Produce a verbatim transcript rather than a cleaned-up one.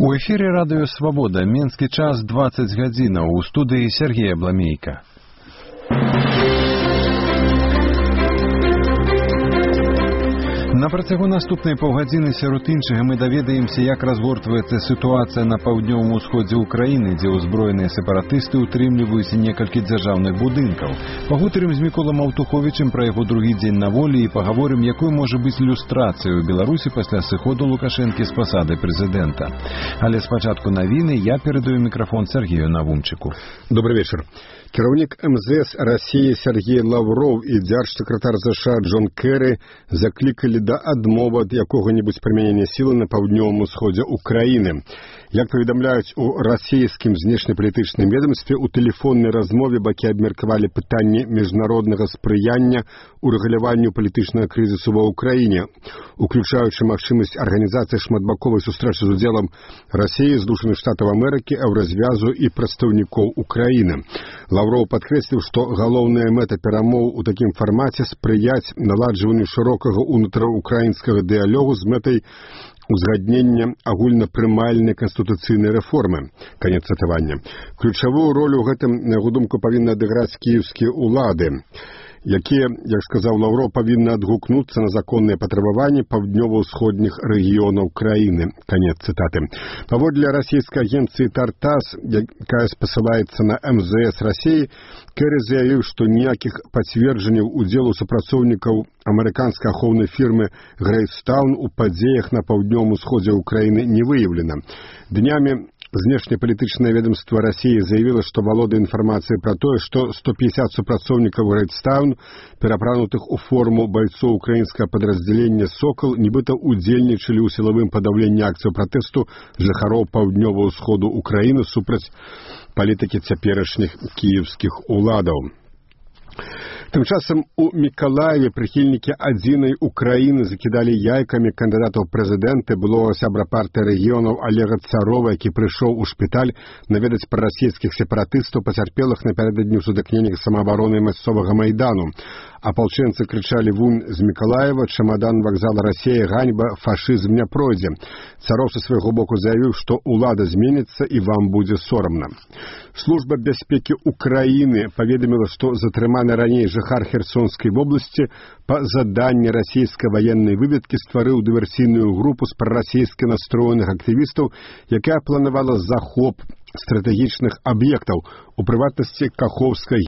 У эфире радио «Свобода», Минский час двадцать гадзінаў, у студии Сергей Абламейко. На працягу наступнай паўгадзіны сярод іншага мы даведаемся, як разгортваецца сітуацыя на паўднёвым усходзе ўкраіны, дзе ўзброеныя сепаратысты утрымліваюць некалькі дзяржаўных будынкаў. Пагутарым з Міколам Аўтуховічым пра яго другі дзень на волі і пагаворым, якой можа быць люстрацыя ў Беларусі пасля сыходу Лукашэнкі з пасады прэзідэнта. Але спачатку навіны я перадаю мікрафон Сергею Навумчыку. Добрый вечер. Кіраўнік эм зэ эс России Сергей Лавров і дзяржсакратар ЗША Джон Керри заклікалі да адмовы ад якога-небудзь прымянення сілы на паўднёвым усходзе Украіны. Як паведамляюць у расійскім знешнепалітычным ведомстве, у тэлефоннай размове бакі абмеркавалі пытанні міжнароднага спрыяння ў рэгуляванню палітычнага крызісу ва ўкраіне, уключаючы магчымасць арганізацыі шматбаковай сустрэчы з удзелам Расіі, Злучаных Штатаў Амерыкі, Еўразвязу і прадстаўнікоў Украіны. Лавров падкрэсліў, што галоўная мэта перамоў у такім фармаце спрыяць наладжванню шырокага унутраўкраінскага дыялогу з мэтай узгаднення агульнапрымальнай канстытуцыйнай рэформы. Канец цытавання. Ключавую ролю ў гэтым, на яго думку, павінны адыграць кіеўскія ўлады, якія, як сказаў Лавров, павінны адгукнуцца на законныя патрабаванні паўднёва-ўсходніх рэгіёнаў краіны. Канец цытаты. Паводле расійскай агенцыі «Тартас», якая спасылаецца на эм зэ эс Расіі, Керри заявіў, што ніякіх пацверджанняў удзелу супрацоўнікаў амерыканскай ахоўнай фірмы Грэйстаун у падзеях на паўднёвым усходзе ўкраіны не выяўлена. Днямі знешнепалітычнае ведомство России заявило, что валодае информацией про то, что сто пятьдесят супрацоўнікаў Грэйстаун, перапранутых у форму бойцоў украінскага падраздзялення «Сокол», нібыта удзельнічалі ў сілавым падаўленні акцыяў пратэсту жыхароў паўднёвага ўсходу Украіны супраць палітыкі цяперашніх кіеўскіх уладаў. Тым часам у Мікалаеве прыхільнікі адзінай Украіны закідалі яйкамі кандыдатаў прэзідэнты былога сябра партыі рэгіёнаў Олега Царова, які прыйшоў у шпіталь наведаць прарасійскіх сепаратыстаў, пацярпелых напярэдадні ў сутыкненнях самаабароны мясцовага Майдану. Апалчэнцы крычалі вунь з Мікалаева: «Чамадан вакзала Расія, ганьба, фашызм не пройдзе». Царов са свайго боку заявіў, што ўлада зменіцца і вам будзе сорамна. Служба бяспекі Украіны паведаміла, што затрыманы раней жыхар Херсонскай вобласці па заданні расійскай ваеннай выведкі стварыў дыверсійную групу з прарасійска настроеных актывістаў, якая планавала захоп стратэгічных аб'ектаў, у прыватнасці Каховскай